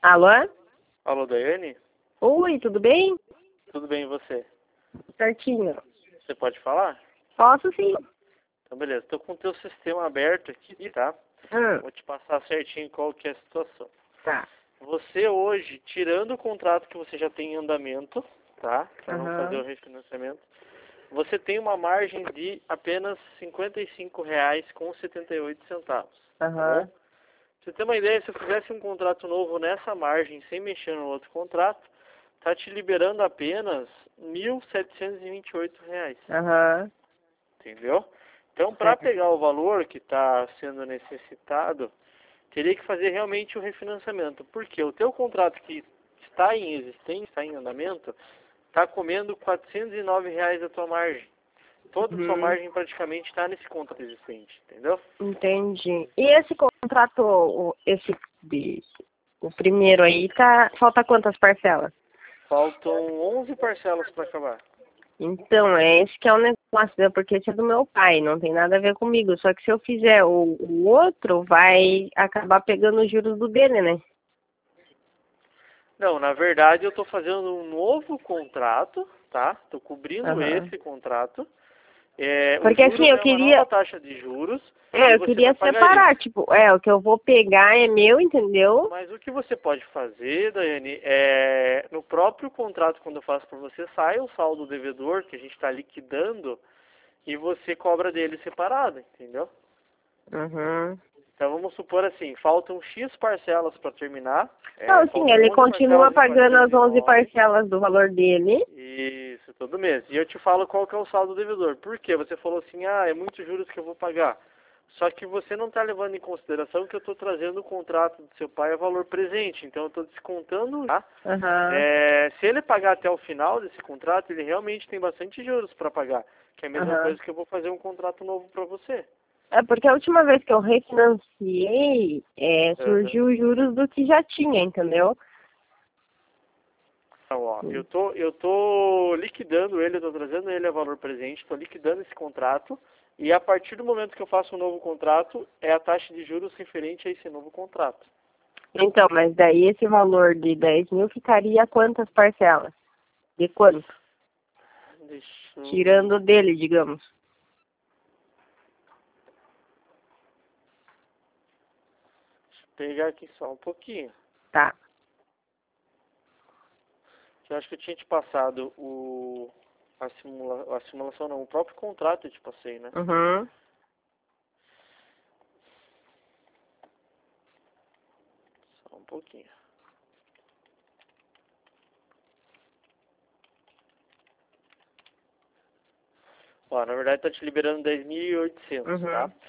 Alô? Alô, Daiane? Oi, tudo bem? Tudo bem, e você? Certinho. Você pode falar? Posso sim. Então, beleza. Estou com o teu sistema aberto aqui, tá? Vou te passar certinho qual que é a situação. Tá. Você hoje, tirando o contrato que você já tem em andamento, tá? Para não fazer o Aham. refinanciamento, você tem uma margem de apenas R$ 55,78. Tá Aham. bom? Pra você ter uma ideia, se eu fizesse um contrato novo nessa margem, sem mexer no outro contrato, tá te liberando apenas R$ 1.728. Aham. Entendeu? Então, para Certo. pegar o valor que está sendo necessitado, teria que fazer realmente o refinanciamento. Porque o teu contrato que está em existência, está em andamento, está comendo R$ 409 da tua margem. Toda a tua Uhum. margem praticamente está nesse contrato existente, entendeu? Entendi. E esse contrato, o primeiro aí, falta quantas parcelas? Faltam 11 parcelas para acabar. Então, é esse que é o negócio, né? Porque esse é do meu pai, não tem nada a ver comigo. Só que se eu fizer o outro, vai acabar pegando os juros do dele, né? Não, na verdade eu estou fazendo um novo contrato, tá? Estou cobrindo Aham. esse contrato. Os Porque assim, juros é uma nova taxa de juros e eu você vai queria pagar isso. separar, tipo, o que eu vou pegar é meu, entendeu? Mas o que você pode fazer, Daiane, no próprio contrato, quando eu faço para você, sai o saldo devedor que a gente está liquidando e você cobra dele separado, entendeu? Uhum. Então vamos supor assim, faltam X parcelas para terminar, Então, sim, faltam ele 11 continua parcelas de pagando as 11 409, parcelas do valor dele. isso, todo mês. E eu te falo qual que é o saldo devedor. Por quê? Você falou assim, é muitos juros que eu vou pagar. Só que você não está levando em consideração que eu estou trazendo o contrato do seu pai a valor presente. Então eu estou descontando, tá? Aham. Se ele pagar até o final desse contrato, ele realmente tem bastante juros para pagar. Que é a mesma Aham. coisa que eu vou fazer um contrato novo para você. É porque a última vez que eu refinanciei, Aham. surgiu os juros do que já tinha, entendeu? Então, ó, eu tô liquidando ele, eu tô trazendo ele a valor presente, estou liquidando esse contrato, e a partir do momento que eu faço um novo contrato, é a taxa de juros referente a esse novo contrato. Então, mas daí esse valor de 10 mil ficaria quantas parcelas? De quanto? Deixa eu Tirando dele, digamos. pegar aqui só um pouquinho. Tá. Que eu acho que eu tinha te passado a simulação não, o próprio contrato eu te passei, né? Uhum. Só um pouquinho. Ó, na verdade tá te liberando 10.800, tá? Uhum.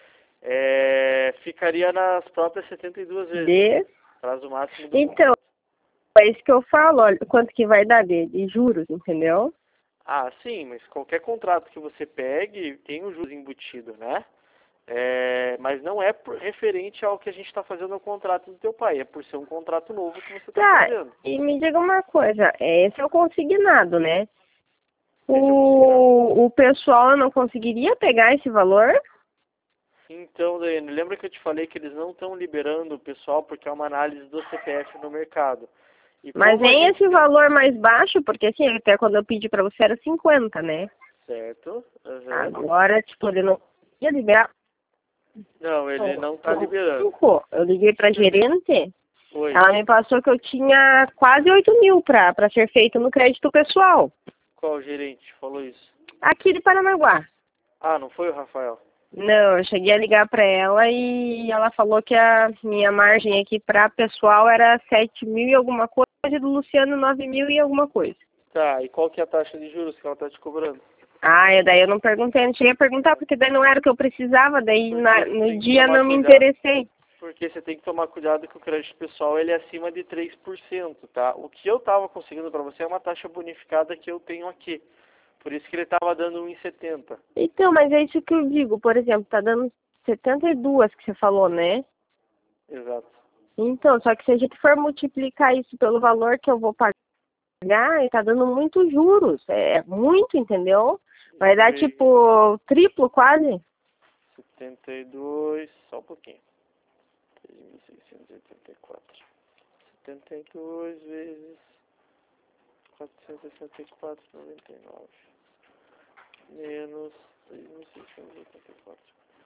Ficaria nas próprias 72 vezes. De... Prazo máximo do Então, contrato. é isso que eu falo, olha, quanto que vai dar de juros, entendeu? Ah, sim, mas qualquer contrato que você pegue tem o juros embutido, né? Mas não é referente ao que a gente está fazendo no contrato do teu pai, é por ser um contrato novo que você está Tá, fazendo. e me diga uma coisa, esse é o consignado, né? Esse é o consignado. O pessoal não conseguiria pegar esse valor? Então, Daiane, lembra que eu te falei que eles não estão liberando o pessoal porque é uma análise do CPF no mercado. E Mas como a nem gente esse tem... valor mais baixo, porque assim, até quando eu pedi pra você era 50, né? Certo? Aham. Agora, tipo, ele não ia liberar. Não, ele não está liberando. Eu liguei pra gerente, Oi, ela me passou que eu tinha quase 8 mil pra ser feito no crédito pessoal, qual gerente falou isso? aqui de Paranaguá. Ah, não foi o Rafael? Não, eu cheguei a ligar pra ela e ela falou que a minha margem aqui pra pessoal era 7 mil e alguma coisa, e do Luciano 9 mil e alguma coisa. Tá, e qual que é a taxa de juros que ela está te cobrando? Ah, daí eu não perguntei, não cheguei a perguntar, porque daí não era o que eu precisava, daí Porque você no tem que dia tomar não me cuidado. interessei. Porque você tem que tomar cuidado que o crédito pessoal ele é acima de 3%, tá? O que eu estava conseguindo para você é uma taxa bonificada que eu tenho aqui. Por isso que ele estava dando 1,70. Então, mas é isso que eu digo, por exemplo, tá dando 72 que você falou, né? Exato. Então, só que se a gente for multiplicar isso pelo valor que eu vou pagar, tá dando muitos juros, é muito, entendeu? Vai Deixa eu dar ver aqui. tipo triplo quase. 72, só um pouquinho. 3.684. 72 vezes 464,99 menos 3.684.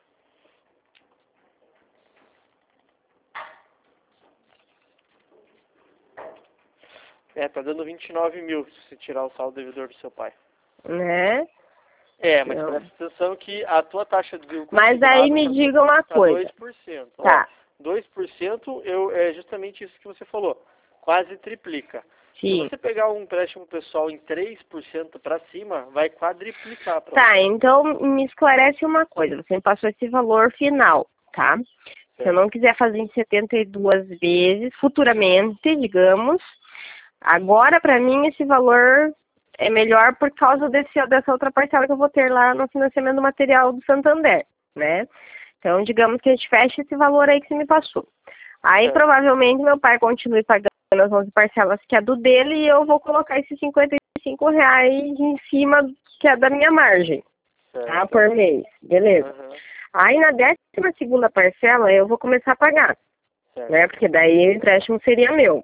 Tá dando 29 mil se você tirar o saldo devedor do seu pai. Né? Mas presta atenção que a tua taxa de... Mas aí me diga uma coisa. 2%. Tá. 2% é justamente isso que você falou. Quase triplica. Sim. Se você pegar um empréstimo pessoal em 3% para cima, vai quadriplicar. Tá, então me esclarece uma coisa. Você me passou esse valor final, tá? Se eu não quiser fazer em 72 vezes, futuramente, digamos, agora para mim esse valor é melhor por causa dessa outra parcela que eu vou ter lá no financiamento do material do Santander, né? Então, digamos que a gente fecha esse valor aí que você me passou. Aí, provavelmente, meu pai continue pagando as 11 parcelas que é do dele e eu vou colocar esses R$55 em cima, que é da minha margem, tá? Por mês. Beleza. Aí, na 12ª parcela, eu vou começar a pagar, né? Porque daí o empréstimo seria meu.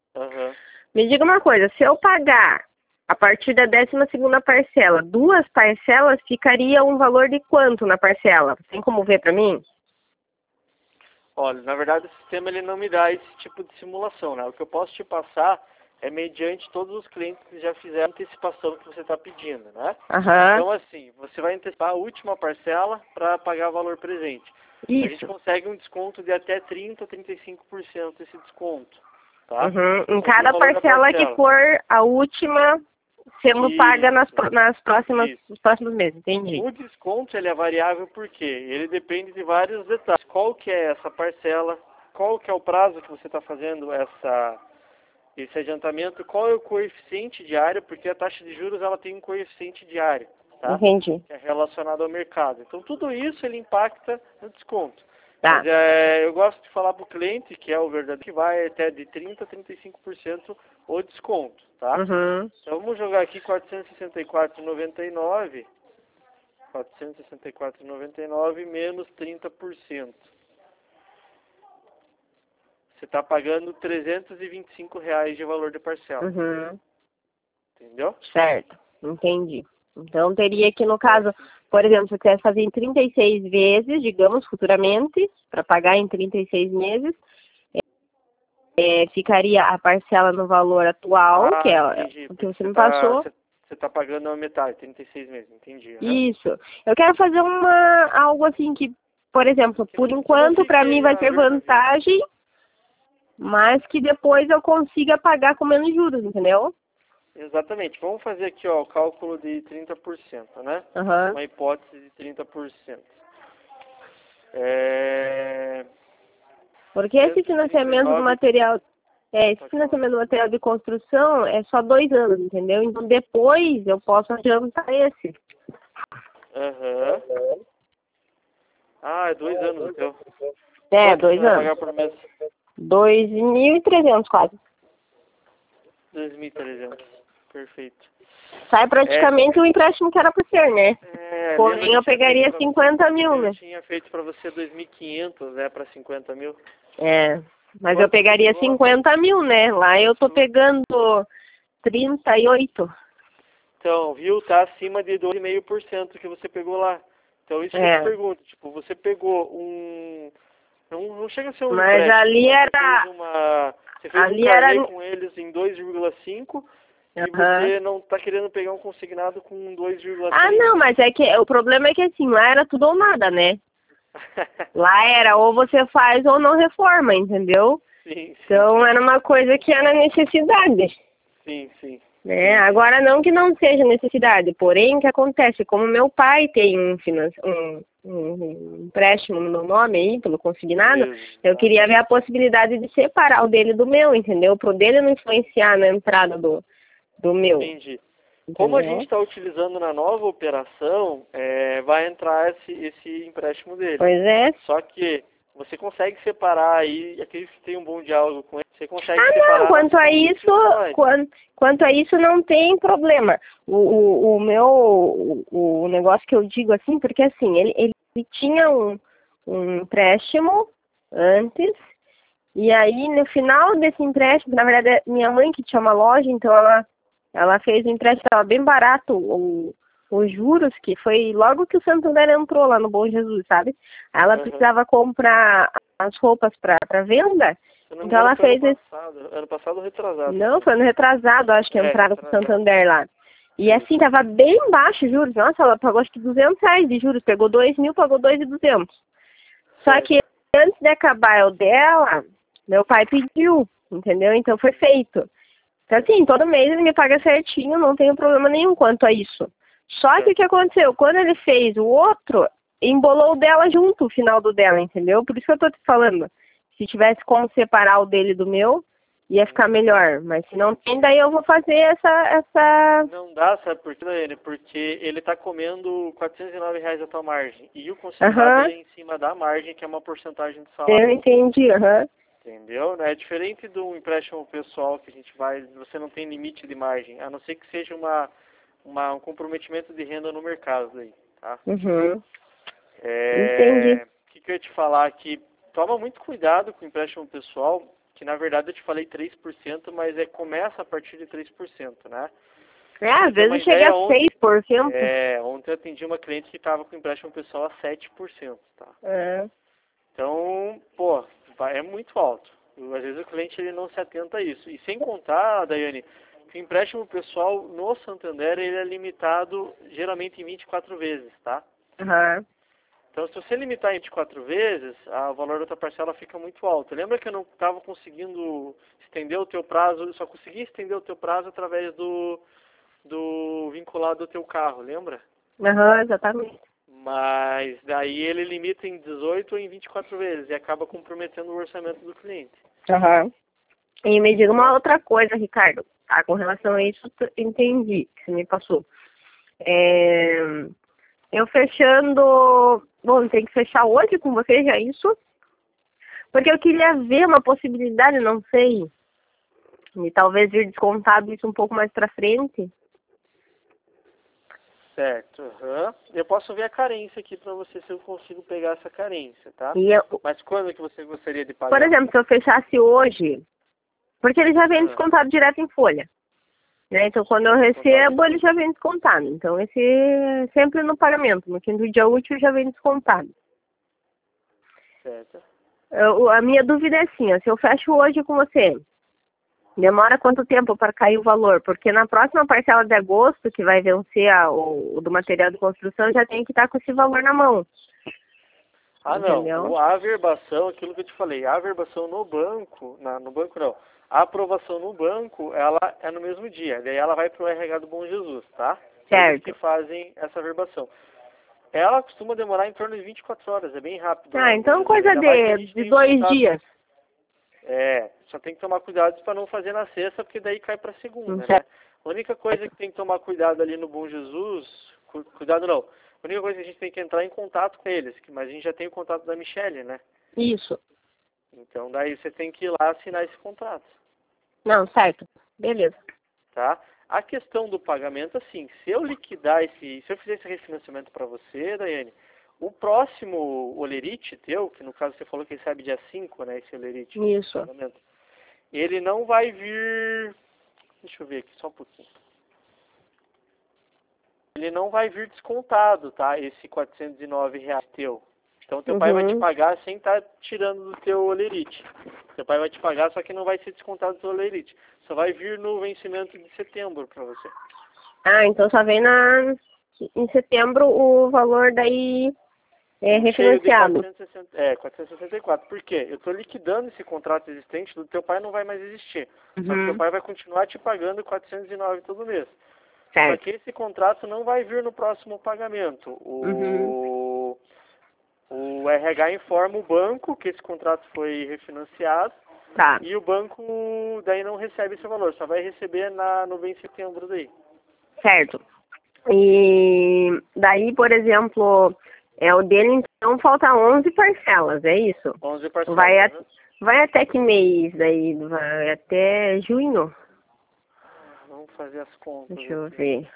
Me diga uma coisa, se eu pagar a partir da 12ª parcela, 2 parcelas, ficaria um valor de quanto na parcela? Tem como ver para mim? Olha, na verdade o sistema ele não me dá esse tipo de simulação, né? O que eu posso te passar é mediante todos os clientes que já fizeram a antecipação que você está pedindo, né? Então assim, você vai antecipar a última parcela para pagar o valor presente. Isso. A gente consegue um desconto de até 30% a 35% esse desconto, tá? Em cada parcela que for a última sendo paga nos próximos meses, entendi. O desconto ele é variável porque ele depende de vários detalhes. Qual que é essa parcela, qual que é o prazo que você está fazendo esse adiantamento, qual é o coeficiente diário, porque a taxa de juros ela tem um coeficiente diário, tá? Entendi. Que é relacionado ao mercado. Então tudo isso ele impacta no desconto. Tá. Mas, eu gosto de falar para o cliente, que é o verdadeiro, que vai até de 30% a 35% o desconto, tá? Então vamos jogar aqui 464,99 menos 30%. Você está pagando R$325 de valor de parcela. Entendeu? Certo, entendi. Então teria que, no caso, por exemplo, se eu quiser fazer em 36 vezes, digamos, futuramente, para pagar em 36 meses, ficaria a parcela no valor atual, que é o que você me passou. Você está pagando a metade, 36 meses, entendi. Isso. Eu quero fazer algo assim que, por exemplo, por enquanto, para mim vai ter vantagem, mas que depois eu consiga pagar com menos juros, entendeu? Exatamente. Vamos fazer aqui o cálculo de 30%, né? Uma hipótese de 30%. Porque esse financiamento do material, de construção é só 2 anos, entendeu? Então depois eu posso adiantar esse. É 2 anos, então. 2 anos. Pagar por mês? 2.300 quase. 2.300. Perfeito. Sai praticamente o empréstimo que era por ser, né? Porém, eu pegaria 50 mil, né? Eu tinha feito para você 2.500, né? Para 50 mil. Mas eu pegaria 50 mil, né? Lá eu tô pegando 38. Então, viu? Tá acima de 2,5% que você pegou lá. Então, isso que eu te pergunto. Tipo, você pegou Não chega a ser um mas empréstimo. Ali era... Você fez um carnê com eles em 2,5 e você não está querendo pegar um consignado com 2,3. Não, mas é que o problema é que assim, lá era tudo ou nada, né? Lá era ou você faz ou não reforma, entendeu? Sim. Então era uma coisa que era necessidade. Sim. Né? Agora não que não seja necessidade, porém o que acontece, como meu pai tem um empréstimo no meu nome aí, pelo consignado, eu queria ver a possibilidade de separar o dele do meu, entendeu? Pro dele não influenciar na entrada do meu. Entendi. Como a gente está utilizando na nova operação, vai entrar esse empréstimo dele. Pois é. Só que você consegue separar aí, acredito que tem um bom diálogo com ele, você consegue separar... Não, quanto a isso não tem problema. O negócio que eu digo assim, porque assim, ele tinha um empréstimo antes E aí, no final desse empréstimo, na verdade, é minha mãe que tinha uma loja, então ela fez um empréstimo, estava bem barato, os juros, que foi logo que o Santander entrou lá no Bom Jesus, sabe? Aí ela precisava comprar as roupas para venda, então ela fez esse... Ano passado ou retrasado? Não, foi no retrasado, acho que entraram com o Santander lá. E assim, tava bem baixo os juros. Nossa, ela pagou acho que R$200 de juros, pegou 2.000, pagou 2.200. Só que antes de acabar o dela, meu pai pediu, entendeu? Então foi feito. Então assim, todo mês ele me paga certinho, não tenho problema nenhum quanto a isso. Só que o que aconteceu? Quando ele fez o outro, embolou o dela junto, o final do dela, entendeu? Por isso que eu tô te falando. Se tivesse como separar o dele do meu, ia ficar melhor. Mas se não tem, daí eu vou fazer essa... Não dá, sabe por quê, Daiane? Porque ele tá comendo R$409 a tua margem. E o consignado é em cima da margem, que é uma porcentagem do salário. Eu entendi, Entendeu? É diferente do empréstimo pessoal que a gente vai, você não tem limite de margem, a não ser que seja um comprometimento de renda no mercado aí, tá? Entendi. O que eu ia te falar aqui? Toma muito cuidado com o empréstimo pessoal, que na verdade eu te falei 3%, mas começa a partir de 3%, né? Às vezes chega a 6%. Ontem eu atendi uma cliente que estava com empréstimo pessoal a 7%, tá? Então, é muito alto. Às vezes o cliente ele não se atenta a isso. E sem contar, Daiane, que o empréstimo pessoal no Santander ele é limitado geralmente em 24 vezes, tá? Então, se você limitar em 24 vezes, o valor da tua parcela fica muito alto. Lembra que eu não estava conseguindo estender o teu prazo, eu só consegui estender o teu prazo através do vinculado ao teu carro, lembra? Exatamente. Mas daí ele limita em 18 ou em 24 vezes e acaba comprometendo o orçamento do cliente. E me diga uma outra coisa, Ricardo. Tá, com relação a isso, entendi que você me passou. Eu fechando... Bom, tem que fechar hoje com você já isso? Porque eu queria ver uma possibilidade, não sei, de talvez vir descontado isso um pouco mais pra frente. Certo. Eu posso ver a carência aqui para você, se eu consigo pegar essa carência, tá? Mas quando que você gostaria de pagar? Por exemplo, se eu fechasse hoje, porque ele já vem descontado direto em folha. Né? Então, quando eu recebo, ele já vem descontado. Então, esse sempre no pagamento. No fim do dia útil já vem descontado. Certo. A minha dúvida é assim, se eu fecho hoje com você, demora quanto tempo para cair o valor? Porque na próxima parcela de agosto, que vai vencer o do material de construção, já tem que estar com esse valor na mão. Entendeu? Não. A averbação, aquilo que eu te falei, a averbação no banco, no banco não. A aprovação no banco, ela é no mesmo dia. Daí ela vai para o RH do Bom Jesus, tá? Certo. Eles que fazem essa averbação. Ela costuma demorar em torno de 24 horas, é bem rápido. Então coisa de 2 dias. Só tem que tomar cuidado para não fazer na sexta, porque daí cai para segunda, né? A única coisa que tem que tomar cuidado ali no Bom Jesus, cuidado não, a única coisa que a gente tem que entrar em contato com eles, mas a gente já tem o contato da Michele, né? Isso. Então daí você tem que ir lá assinar esse contrato. Não, certo. Beleza. Tá? A questão do pagamento, assim, se eu fizer esse refinanciamento para você, Daiane, o próximo olerite teu, que no caso você falou que recebe dia 5, né, esse olerite. Isso. Pagamento, ele não vai vir, deixa eu ver aqui, só um pouquinho. Ele não vai vir descontado, tá, esse R$409 teu. Então teu pai vai te pagar sem estar tirando do teu olerite. Teu pai vai te pagar, só que não vai ser descontado do teu olerite. Só vai vir no vencimento de setembro para você. Então só vem em setembro o valor daí refinanciado. 464. Por quê? Eu estou liquidando esse contrato existente, do teu pai não vai mais existir. Só que teu pai vai continuar te pagando 409 todo mês. Certo. Só que esse contrato não vai vir no próximo pagamento. O RH informa o banco que esse contrato foi refinanciado. Tá. E o banco daí não recebe esse valor, só vai receber no mês de setembro daí. Certo. E daí, por exemplo, o dele então falta 11 parcelas, é isso? 11 parcelas. Vai até que mês daí? Vai até junho? Vamos fazer as contas. Deixa eu ver.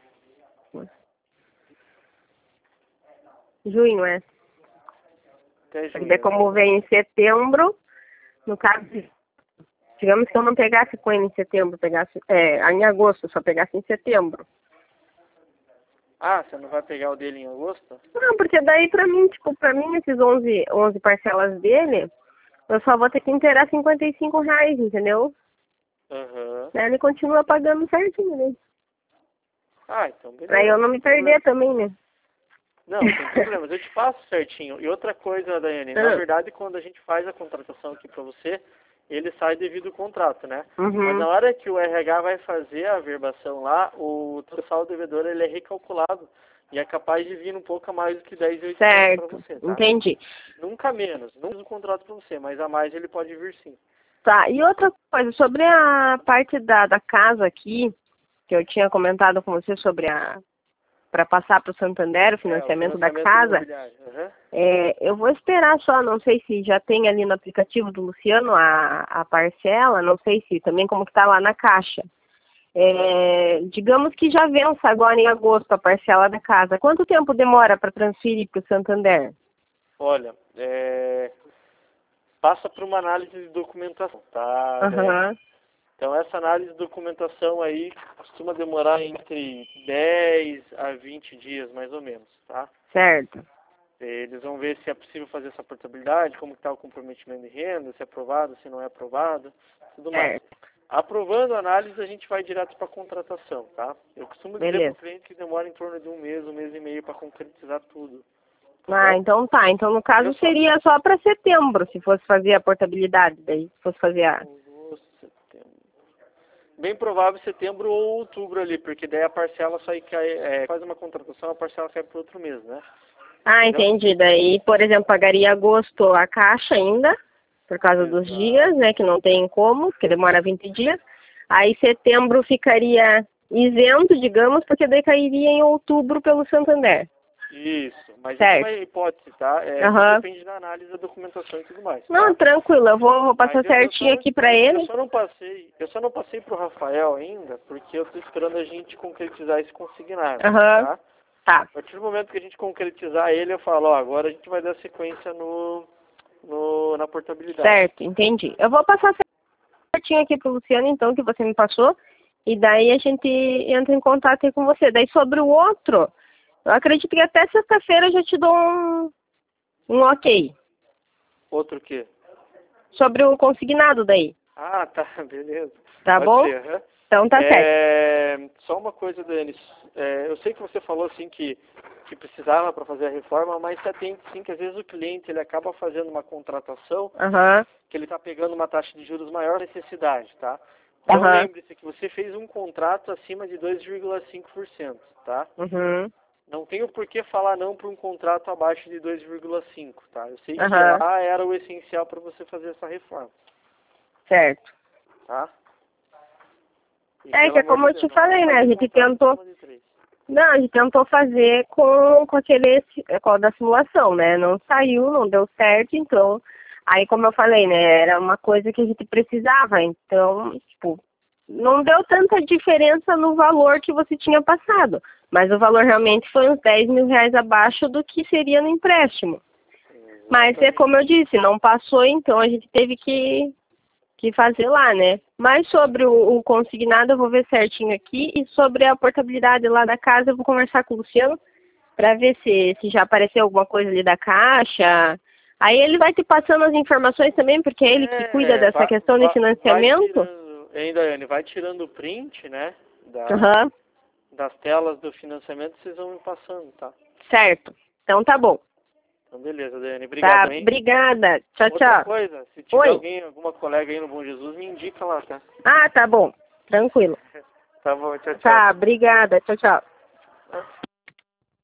Junho, Até junho. Porque como vem em setembro, no caso, digamos que eu não pegasse com ele em setembro, pegasse em agosto, só pegasse em setembro. Ah, você não vai pegar o dele em agosto? Não, porque daí pra mim, esses 11 parcelas dele, eu só vou ter que inteirar R$ 55, entendeu? Aham. Daí ele continua pagando certinho, né? Ah, então beleza. Pra eu não me perder também, né? Não, sem problemas, eu te passo certinho. E outra coisa, Daiane, na verdade, quando a gente faz a contratação aqui pra você, ele sai devido ao contrato, né? Mas na hora que o RH vai fazer a averbação lá, o total devedor ele é recalculado e é capaz de vir um pouco a mais do que 10.800 para você, tá? Entendi. Nunca menos, não usa o contrato para você, mas a mais ele pode vir sim. Tá, e outra coisa, sobre a parte da casa aqui, que eu tinha comentado com você sobre para passar para o Santander, o financiamento da casa, eu vou esperar só, não sei se já tem ali no aplicativo do Luciano a parcela, não sei se também como que está lá na Caixa. Digamos que já vença agora em agosto a parcela da casa. Quanto tempo demora para transferir para o Santander? Olha, passa por uma análise de documentação, tá? Então, essa análise de documentação aí costuma demorar entre 10 a 20 dias, mais ou menos, tá? Certo. Eles vão ver se é possível fazer essa portabilidade, como está o comprometimento de renda, se é aprovado, se não é aprovado, tudo mais. Aprovando a análise, a gente vai direto para a contratação, tá? Eu costumo dizer para o cliente que demora em torno de um mês e meio para concretizar tudo. Ah, então tá. Então, no caso, seria só para setembro, se fosse fazer a portabilidade, daí, se fosse fazer a... Bem provável setembro ou outubro ali, porque daí a parcela sai, faz uma contratação, a parcela cai para outro mês, né? Ah, entendi. Daí, por exemplo, pagaria agosto a Caixa ainda, por causa dos dias, né, que não tem como, porque demora 20 dias. Aí setembro ficaria isento, digamos, porque daí cairia em outubro pelo Santander. Isso, mas isso é uma hipótese, tá? Depende da análise da documentação e tudo mais. Não, tá? Tranquilo, eu vou passar certinho aqui pra ele. Eu só não passei pro Rafael ainda, porque eu tô esperando a gente concretizar esse consignado, Tá. A partir do momento que a gente concretizar ele, eu falo, ó, agora a gente vai dar sequência na portabilidade. Certo, entendi. Eu vou passar certinho aqui pro Luciano, então, que você me passou, e daí a gente entra em contato aí com você. Daí sobre o outro... Eu acredito que até sexta-feira eu já te dou um ok. Outro o quê? Sobre o consignado daí. Ah, tá, beleza. Tá bom? Então tá certo. Só uma coisa, Dani. Eu sei que você falou assim que precisava para fazer a reforma, mas se atente sim que às vezes o cliente ele acaba fazendo uma contratação que ele está pegando uma taxa de juros maior necessidade, tá? Então lembre-se que você fez um contrato acima de 2,5%, tá? Não tenho por que falar não para um contrato abaixo de 2,5, tá? Eu sei que lá era o essencial para você fazer essa reforma. Certo. Tá? Que é como eu te falei, né? A gente tentou... Não, a gente tentou fazer com aquele da simulação, né? Não saiu, não deu certo, então... Aí, como eu falei, né? Era uma coisa que a gente precisava, então, tipo... Não deu tanta diferença no valor que você tinha passado. Mas o valor realmente foi uns R$ 10.000 abaixo do que seria no empréstimo. Mas é como eu disse, não passou, então a gente teve que fazer lá, né? Mas sobre o consignado eu vou ver certinho aqui. E sobre a portabilidade lá da casa eu vou conversar com o Luciano para ver se já apareceu alguma coisa ali da Caixa. Aí ele vai te passando as informações também, porque é ele que cuida dessa questão de financiamento. Daiane, vai tirando o print, né? Das telas do financiamento, vocês vão me passando, tá? Certo. Então tá bom. Então beleza, Daiane. Obrigado, hein? Obrigada. Tchau, Outra coisa, se tiver alguma colega aí no Bom Jesus, me indica lá, tá? Ah, tá bom. Tranquilo. Tá bom, tchau, tchau. Tá, obrigada. Tchau, tchau.